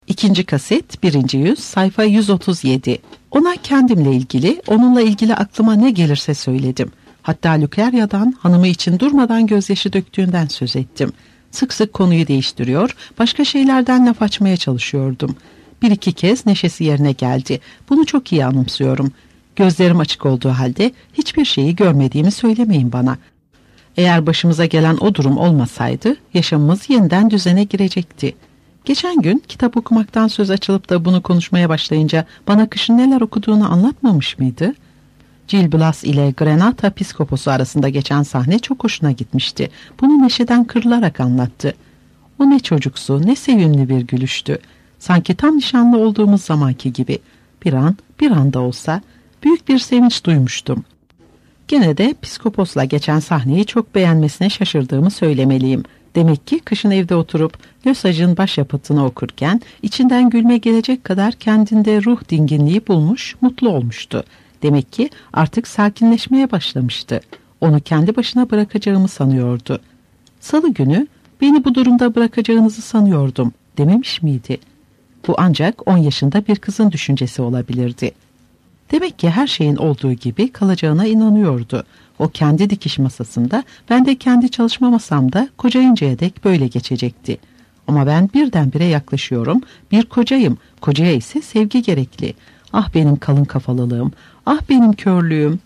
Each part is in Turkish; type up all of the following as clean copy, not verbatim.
İkinci kaset, 1. yüz, sayfa 137. Ona kendimle ilgili, onunla ilgili aklıma ne gelirse söyledim. Hatta Lükerya'dan, hanımı için durmadan gözyaşı döktüğünden söz ettim. Sık sık konuyu değiştiriyor, başka şeylerden laf açmaya çalışıyordum. Bir iki kez neşesi yerine geldi. Bunu çok iyi anımsıyorum. Gözlerim açık olduğu halde hiçbir şeyi görmediğimi söylemeyin bana. Eğer başımıza gelen o durum olmasaydı, yaşamımız yeniden düzene girecekti. Geçen gün kitap okumaktan söz açılıp da bunu konuşmaya başlayınca bana kışın neler okuduğunu anlatmamış mıydı? Gil Blas ile Grenata Piskoposu arasında geçen sahne çok hoşuna gitmişti. Bunu neşeden kırılarak anlattı. O ne çocuksu, ne sevimli bir gülüştü. Sanki tam nişanlı olduğumuz zamanki gibi. Bir anda olsa büyük bir sevinç duymuştum. Gene de Piskopos'la geçen sahneyi çok beğenmesine şaşırdığımı söylemeliyim. Demek ki kışın evde oturup Lösage'ın başyapıtını okurken içinden gülme gelecek kadar kendinde ruh dinginliği bulmuş, mutlu olmuştu. Demek ki artık sakinleşmeye başlamıştı. Onu kendi başına bırakacağımı sanıyordu. Salı günü beni bu durumda bırakacağınızı sanıyordum dememiş miydi? Bu ancak 10 yaşında bir kızın düşüncesi olabilirdi. Demek ki her şeyin olduğu gibi kalacağına inanıyordu. O kendi dikiş masasında, ben de kendi çalışma masamda kocayıncaya dek böyle geçecekti. Ama ben birdenbire yaklaşıyorum, bir kocayım, kocaya ise sevgi gerekli. Ah benim kalın kafalılığım, ah benim körlüğüm.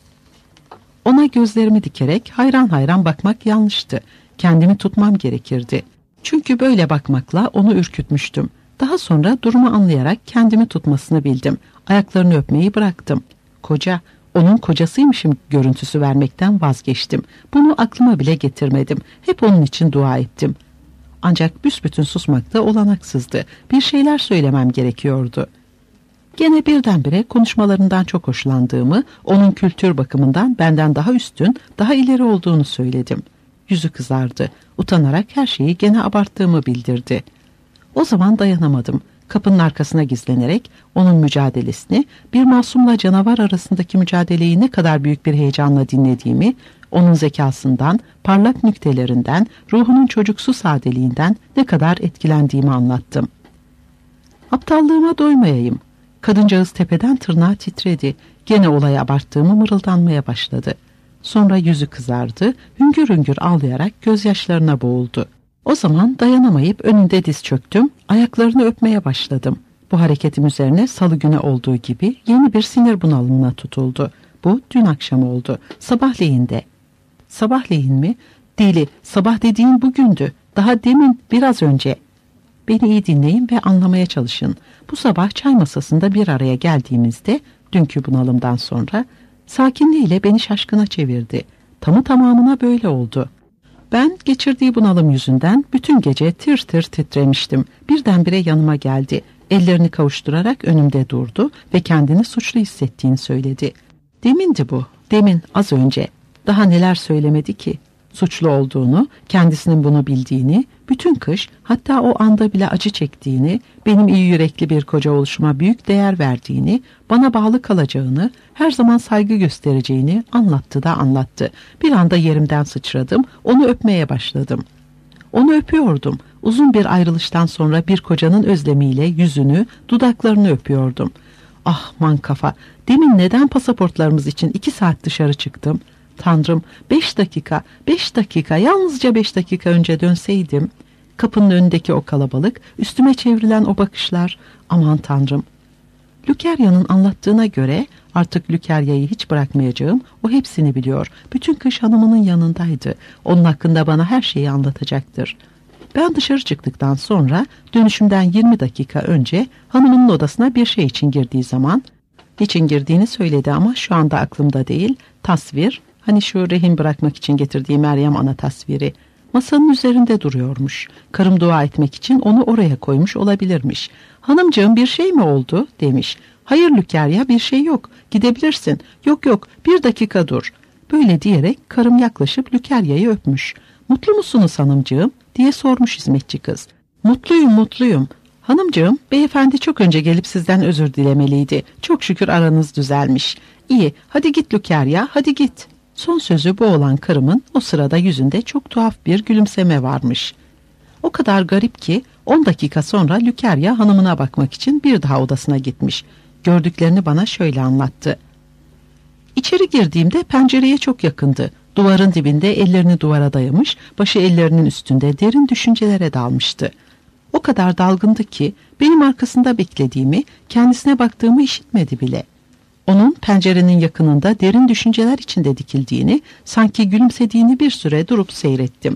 Ona gözlerimi dikerek hayran hayran bakmak yanlıştı. Kendimi tutmam gerekirdi. Çünkü böyle bakmakla onu ürkütmüştüm. Daha sonra durumu anlayarak kendimi tutmasını bildim. Ayaklarını öpmeyi bıraktım. Koca, onun kocasıymışım görüntüsü vermekten vazgeçtim. Bunu aklıma bile getirmedim. Hep onun için dua ettim. Ancak büsbütün susmakta olanaksızdı. Bir şeyler söylemem gerekiyordu. Gene birdenbire konuşmalarından çok hoşlandığımı, onun kültür bakımından benden daha üstün, daha ileri olduğunu söyledim. Yüzü kızardı. Utanarak her şeyi gene abarttığımı bildirdi. O zaman dayanamadım. Kapının arkasına gizlenerek onun mücadelesini, bir masumla canavar arasındaki mücadeleyi ne kadar büyük bir heyecanla dinlediğimi, onun zekasından, parlak nüktelerinden, ruhunun çocuksu sadeliğinden ne kadar etkilendiğimi anlattım. Aptallığıma doymayayım. Kadıncağız tepeden tırnağa titredi. Gene olayı abarttığımı mırıldanmaya başladı. Sonra yüzü kızardı, hüngür hüngür ağlayarak gözyaşlarına boğuldu. O zaman dayanamayıp önünde diz çöktüm, ayaklarını öpmeye başladım. Bu hareketim üzerine salı günü olduğu gibi yeni bir sinir bunalımına tutuldu. Bu dün akşam oldu, sabahleyin de. Sabahleyin mi? Deli, sabah dediğin bugündü, daha demin, biraz önce. Beni iyi dinleyin ve anlamaya çalışın. Bu sabah çay masasında bir araya geldiğimizde, dünkü bunalımdan sonra, sakinliğiyle beni şaşkına çevirdi. Tamı tamamına böyle oldu. Ben geçirdiği bunalım yüzünden bütün gece tir tir titremiştim. Birdenbire yanıma geldi. Ellerini kavuşturarak önümde durdu ve kendini suçlu hissettiğini söyledi. Demindi bu, demin, az önce. Daha neler söylemedi ki? Suçlu olduğunu, kendisinin bunu bildiğini, bütün kış, hatta o anda bile acı çektiğini, benim iyi yürekli bir koca oluşuma büyük değer verdiğini, bana bağlı kalacağını, her zaman saygı göstereceğini anlattı da anlattı. Bir anda yerimden sıçradım, onu öpmeye başladım. Onu öpüyordum. Uzun bir ayrılıştan sonra bir kocanın özlemiyle yüzünü, dudaklarını öpüyordum. Ah mankafa, demin neden pasaportlarımız için 2 saat dışarı çıktım? Tanrım, 5 dakika, yalnızca 5 dakika önce dönseydim. Kapının önündeki o kalabalık, üstüme çevrilen o bakışlar, aman Tanrım. Lükerya'nın anlattığına göre artık Lükerya'yı hiç bırakmayacağım, o hepsini biliyor. Bütün kış hanımının yanındaydı. Onun hakkında bana her şeyi anlatacaktır. Ben dışarı çıktıktan sonra dönüşümden 20 dakika önce hanımının odasına bir şey için girdiği zaman, niçin girdiğini söyledi ama şu anda aklımda değil, tasvir, hani şu rehin bırakmak için getirdiği Meryem Ana tasviri, masanın üzerinde duruyormuş. Karım dua etmek için onu oraya koymuş olabilirmiş. Hanımcığım bir şey mi oldu demiş. Hayır Lükerya, bir şey yok, gidebilirsin. Yok 1 dakika dur. Böyle diyerek karım yaklaşıp Lükerya'yı öpmüş. Mutlu musunuz hanımcığım diye sormuş hizmetçi kız. Mutluyum. Hanımcığım, beyefendi çok önce gelip sizden özür dilemeliydi. Çok şükür aranız düzelmiş. İyi, hadi git Lükerya, hadi git. Son sözü bu olan karımın o sırada yüzünde çok tuhaf bir gülümseme varmış. O kadar garip ki 10 dakika sonra Lükerya hanımına bakmak için bir daha odasına gitmiş. Gördüklerini bana şöyle anlattı. İçeri girdiğimde pencereye çok yakındı. Duvarın dibinde ellerini duvara dayamış, başı ellerinin üstünde derin düşüncelere dalmıştı. O kadar dalgındı ki benim arkasında beklediğimi, kendisine baktığımı işitmedi bile. Onun pencerenin yakınında derin düşünceler içinde dikildiğini, sanki gülümsediğini bir süre durup seyrettim.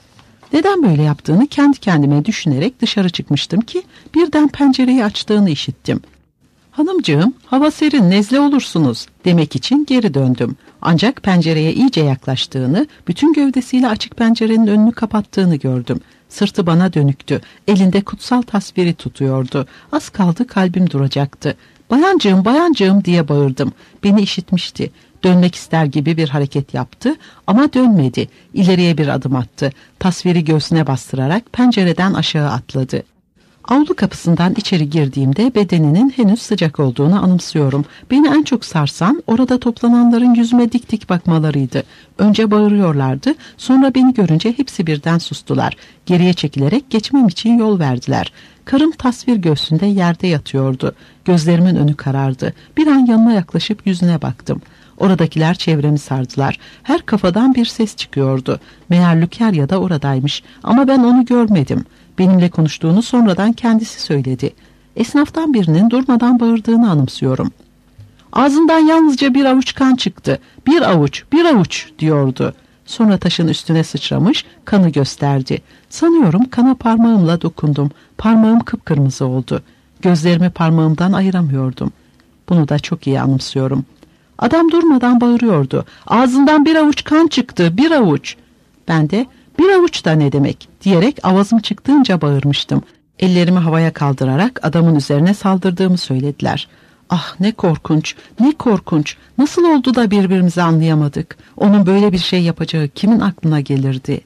Neden böyle yaptığını kendi kendime düşünerek dışarı çıkmıştım ki birden pencereyi açtığını işittim. Hanımcığım, hava serin, nezle olursunuz demek için geri döndüm. Ancak pencereye iyice yaklaştığını, bütün gövdesiyle açık pencerenin önünü kapattığını gördüm. Sırtı bana dönüktü, elinde kutsal tasviri tutuyordu. Az kaldı kalbim duracaktı. Bayancığım, bayancığım diye bağırdım. Beni işitmişti. Dönmek ister gibi bir hareket yaptı ama dönmedi. İleriye bir adım attı. Tasviri göğsüne bastırarak pencereden aşağı atladı. Avlu kapısından içeri girdiğimde bedeninin henüz sıcak olduğunu anımsıyorum. Beni en çok sarsan orada toplananların yüzüme dik dik bakmalarıydı. Önce bağırıyorlardı, sonra beni görünce hepsi birden sustular. Geriye çekilerek geçmem için yol verdiler. Karım tasvir göğsünde yerde yatıyordu. Gözlerimin önü karardı. Bir an yanına yaklaşıp yüzüne baktım. Oradakiler çevremi sardılar. Her kafadan bir ses çıkıyordu. Meğer Lükerya da oradaymış ama ben onu görmedim. Benimle konuştuğunu sonradan kendisi söyledi. Esnaftan birinin durmadan bağırdığını anımsıyorum. Ağzından yalnızca bir avuç kan çıktı. Bir avuç, bir avuç diyordu. Sonra taşın üstüne sıçramış, kanı gösterdi. Sanıyorum kana parmağımla dokundum. Parmağım kıpkırmızı oldu. Gözlerimi parmağımdan ayıramıyordum. Bunu da çok iyi anımsıyorum. Adam durmadan bağırıyordu. Ağzından bir avuç kan çıktı, bir avuç. Ben de bir avuç da ne demek diyerek avazım çıktığınca bağırmıştım. Ellerimi havaya kaldırarak adamın üzerine saldırdığımı söylediler. Ah ne korkunç, ne korkunç. Nasıl oldu da birbirimizi anlayamadık? Onun böyle bir şey yapacağı kimin aklına gelirdi?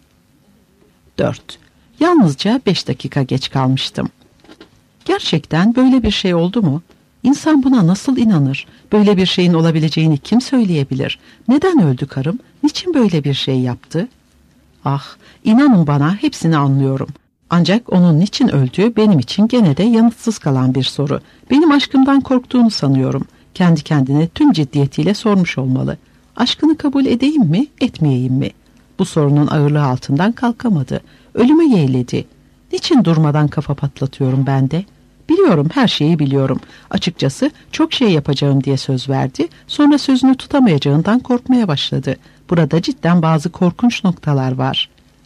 4. Yalnızca 5 dakika geç kalmıştım. Gerçekten böyle bir şey oldu mu? İnsan buna nasıl inanır? Böyle bir şeyin olabileceğini kim söyleyebilir? Neden öldü karım? Niçin böyle bir şey yaptı? Ah, inanın bana hepsini anlıyorum. Ancak onun niçin öldüğü benim için gene de yanıtsız kalan bir soru. Benim aşkımdan korktuğunu sanıyorum. Kendi kendine tüm ciddiyetiyle sormuş olmalı. Aşkını kabul edeyim mi, etmeyeyim mi? Bu sorunun ağırlığı altından kalkamadı. Ölüme yeğledi. Niçin durmadan kafa patlatıyorum ben de? Biliyorum, her şeyi biliyorum. Açıkçası çok şey yapacağım diye söz verdi. Sonra sözünü tutamayacağından korkmaya başladı. Burada cidden bazı korkunç noktalar var.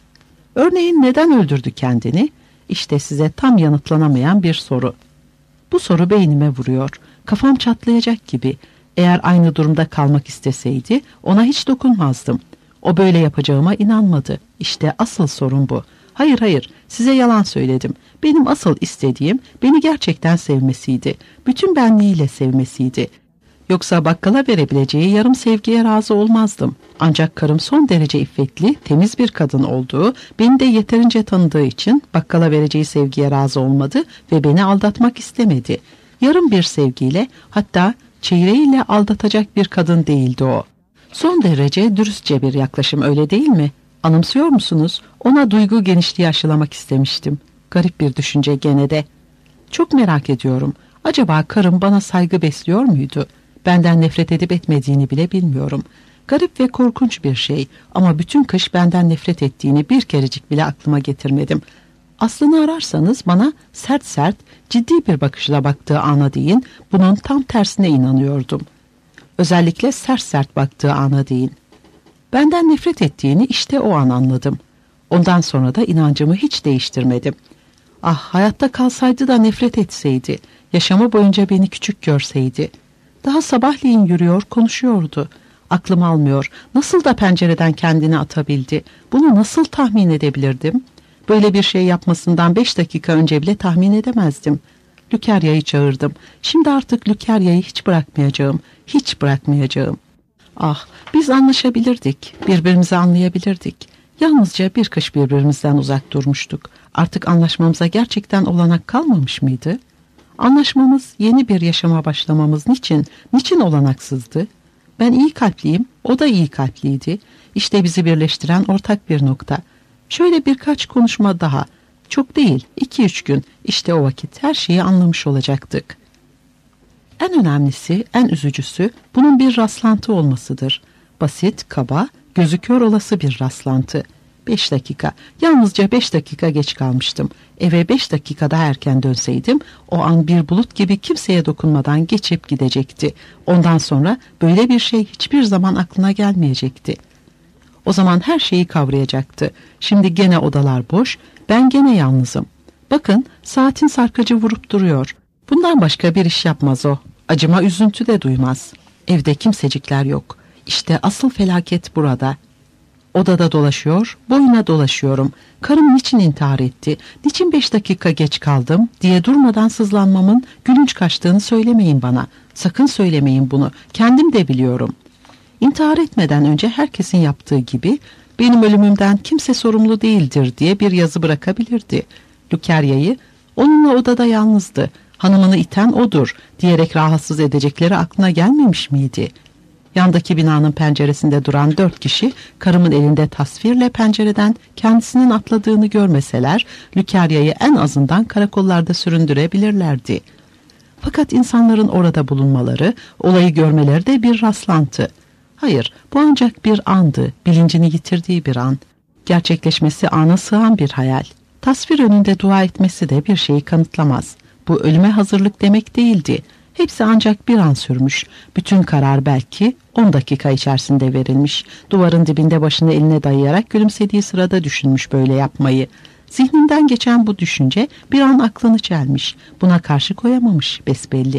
Örneğin neden öldürdü kendini? İşte size tam yanıtlanamayan bir soru. Bu soru beynime vuruyor. Kafam çatlayacak gibi. Eğer aynı durumda kalmak isteseydi ona hiç dokunmazdım. O böyle yapacağıma inanmadı. İşte asıl sorun bu. Hayır hayır, size yalan söyledim. Benim asıl istediğim beni gerçekten sevmesiydi. Bütün benliğiyle sevmesiydi. Yoksa bakkala verebileceği yarım sevgiye razı olmazdım. Ancak karım son derece iffetli, temiz bir kadın olduğu, beni de yeterince tanıdığı için bakkala vereceği sevgiye razı olmadı ve beni aldatmak istemedi. Yarım bir sevgiyle, hatta çeyreğiyle aldatacak bir kadın değildi o. Son derece dürüstçe bir yaklaşım, öyle değil mi? Anımsıyor musunuz? Ona duygu genişliği aşılamak istemiştim. Garip bir düşünce gene de. Çok merak ediyorum. Acaba karım bana saygı besliyor muydu? Benden nefret edip etmediğini bile bilmiyorum. Garip ve korkunç bir şey ama bütün kış benden nefret ettiğini bir kerecik bile aklıma getirmedim. Aslını ararsanız bana sert sert, ciddi bir bakışla baktığı ana deyin, bunun tam tersine inanıyordum. Özellikle sert sert baktığı ana deyin. Benden nefret ettiğini işte o an anladım. Ondan sonra da inancımı hiç değiştirmedim. Ah, hayatta kalsaydı da nefret etseydi, yaşamı boyunca beni küçük görseydi. Daha sabahleyin yürüyor, konuşuyordu. Aklım almıyor. Nasıl da pencereden kendini atabildi? Bunu nasıl tahmin edebilirdim? Böyle bir şey yapmasından 5 dakika önce bile tahmin edemezdim. Lükerya'yı çağırdım. Şimdi artık Lükerya'yı hiç bırakmayacağım. Hiç bırakmayacağım. Ah, biz anlaşabilirdik. Birbirimizi anlayabilirdik. Yalnızca bir kış birbirimizden uzak durmuştuk. Artık anlaşmamıza gerçekten olanak kalmamış mıydı? Anlaşmamız, yeni bir yaşama başlamamız niçin olanaksızdı? Ben iyi kalpliyim, o da iyi kalpliydi. İşte bizi birleştiren ortak bir nokta. Şöyle birkaç konuşma daha. Çok değil, 2-3 gün. İşte o vakit her şeyi anlamış olacaktık. En önemlisi, en üzücüsü bunun bir rastlantı olmasıdır. Basit, kaba, gözü kör olası bir rastlantı. 5 dakika, yalnızca 5 dakika geç kalmıştım. Eve 5 dakika daha erken dönseydim, o an bir bulut gibi kimseye dokunmadan geçip gidecekti. Ondan sonra böyle bir şey hiçbir zaman aklına gelmeyecekti. O zaman her şeyi kavrayacaktı. Şimdi gene odalar boş, ben gene yalnızım. Bakın, saatin sarkacı vurup duruyor. Bundan başka bir iş yapmaz o. Acıma, üzüntü de duymaz. Evde kimsecikler yok. İşte asıl felaket burada. Odada dolaşıyor, boyuna dolaşıyorum. Karım niçin intihar etti, niçin 5 dakika geç kaldım diye durmadan sızlanmamın gülünç kaçtığını söylemeyin bana. Sakın söylemeyin bunu, kendim de biliyorum. İntihar etmeden önce herkesin yaptığı gibi benim ölümümden kimse sorumlu değildir diye bir yazı bırakabilirdi. Lucarya'yı onunla odada yalnızdı, hanımını iten odur diyerek rahatsız edecekleri aklına gelmemiş miydi? Yandaki binanın penceresinde duran 4 kişi karımın elinde tasvirle pencereden kendisinin atladığını görmeseler Lucarya'yı en azından karakollarda süründürebilirlerdi. Fakat insanların orada bulunmaları, olayı görmeleri de bir rastlantı. Hayır, bu ancak bir andı, bilincini yitirdiği bir an. Gerçekleşmesi ana sığan bir hayal. Tasvir önünde dua etmesi de bir şeyi kanıtlamaz. Bu ölüme hazırlık demek değildi. Hepsi ancak bir an sürmüş. Bütün karar belki 10 dakika içerisinde verilmiş. Duvarın dibinde başını eline dayayarak gülümsediği sırada düşünmüş böyle yapmayı. Zihninden geçen bu düşünce bir an aklını çelmiş. Buna karşı koyamamış besbelli.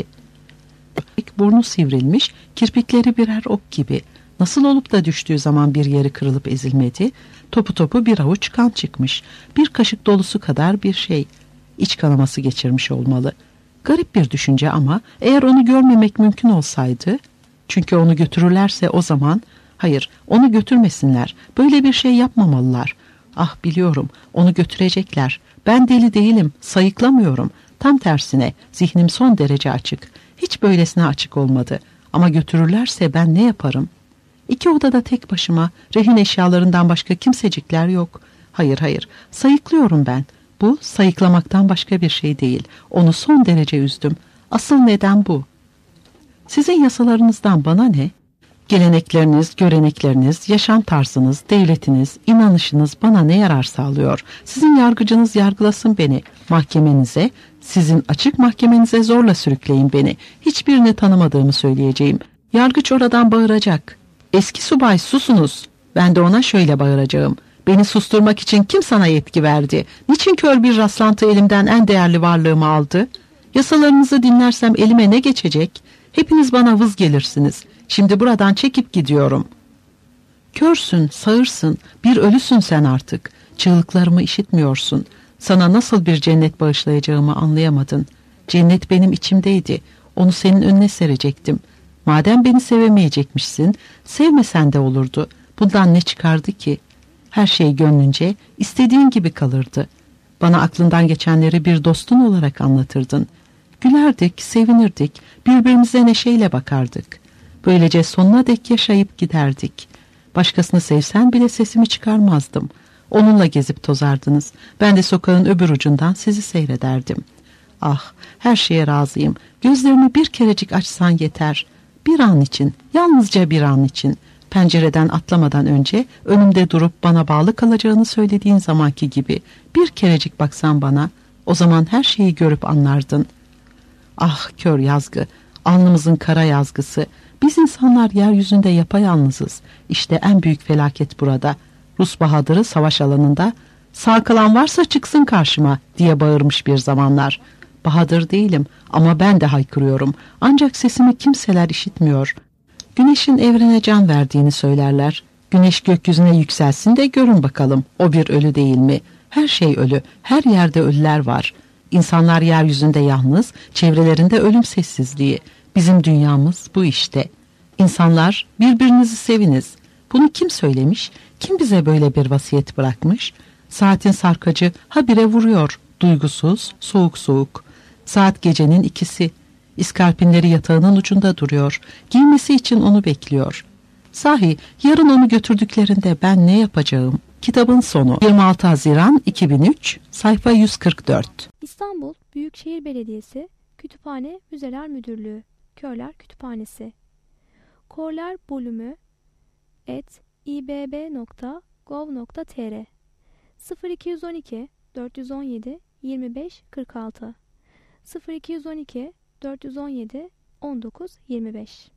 Burnu sivrilmiş, kirpikleri birer ok gibi. Nasıl olup da düştüğü zaman bir yeri kırılıp ezilmedi? Topu topu bir avuç kan çıkmış. Bir kaşık dolusu kadar bir şey. İç kanaması geçirmiş olmalı. Garip bir düşünce ama eğer onu görmemek mümkün olsaydı, çünkü onu götürürlerse o zaman, hayır onu götürmesinler, böyle bir şey yapmamalılar. Ah biliyorum, onu götürecekler. Ben deli değilim, sayıklamıyorum. Tam tersine zihnim son derece açık. Hiç böylesine açık olmadı. Ama götürürlerse ben ne yaparım? 2 odada tek başıma, rehin eşyalarından başka kimsecikler yok. Hayır, sayıklıyorum ben. Bu sayıklamaktan başka bir şey değil. Onu son derece üzdüm. Asıl neden bu. Sizin yasalarınızdan bana ne? Gelenekleriniz, görenekleriniz, yaşam tarzınız, devletiniz, inanışınız bana ne yarar sağlıyor? Sizin yargıcınız yargılasın beni. Mahkemenize, sizin açık mahkemenize zorla sürükleyin beni. Hiçbirini tanımadığımı söyleyeceğim. Yargıç oradan bağıracak. Eski subay susunuz. Ben de ona şöyle bağıracağım. Beni susturmak için kim sana yetki verdi? Niçin kör bir rastlantı elimden en değerli varlığımı aldı? Yasalarınızı dinlersem elime ne geçecek? Hepiniz bana vız gelirsiniz. Şimdi buradan çekip gidiyorum. Körsün, sağırsın, bir ölüsün sen artık. Çığlıklarımı işitmiyorsun. Sana nasıl bir cennet bağışlayacağımı anlayamadın. Cennet benim içimdeydi. Onu senin önüne serecektim. Madem beni sevemeyecekmişsin, sevmesen de olurdu. Bundan ne çıkardı ki? Her şey gönlünce, istediğin gibi kalırdı. Bana aklından geçenleri bir dostun olarak anlatırdın. Gülerdik, sevinirdik, birbirimize neşeyle bakardık. Böylece sonuna dek yaşayıp giderdik. Başkasını sevsen bile sesimi çıkarmazdım. Onunla gezip tozardınız. Ben de sokağın öbür ucundan sizi seyrederdim. Ah, her şeye razıyım. Gözlerini bir kerecik açsan yeter. Bir an için, yalnızca bir an için. Pencereden atlamadan önce önümde durup bana bağlı kalacağını söylediğin zamanki gibi bir kerecik baksan bana, o zaman her şeyi görüp anlardın. Ah kör yazgı, alnımızın kara yazgısı. Biz insanlar yeryüzünde yapayalnızız. İşte en büyük felaket burada. Rus bahadırı savaş alanında "Sağ kalan varsa çıksın karşıma" diye bağırmış bir zamanlar. Bahadır değilim ama ben de haykırıyorum. Ancak sesimi kimseler işitmiyor. Güneşin evrene can verdiğini söylerler. Güneş gökyüzüne yükselsin de görün bakalım, o bir ölü değil mi? Her şey ölü, her yerde ölüler var. İnsanlar yeryüzünde yalnız, çevrelerinde ölüm sessizliği. Bizim dünyamız bu işte. İnsanlar, birbirinizi seviniz. Bunu kim söylemiş? Kim bize böyle bir vasiyet bırakmış? Saatin sarkacı habire vuruyor, duygusuz, soğuk soğuk. Saat gecenin 2'si. İskarpinleri yatağının ucunda duruyor. Giymesi için onu bekliyor. Sahi yarın onu götürdüklerinde ben ne yapacağım? Kitabın sonu 26 Haziran 2003, sayfa 144. İstanbul Büyükşehir Belediyesi Kütüphane Müzeler Müdürlüğü Körler Kütüphanesi Korler Bölümü @ibb.gov.tr 0212 417 25 46 0212 417 19 25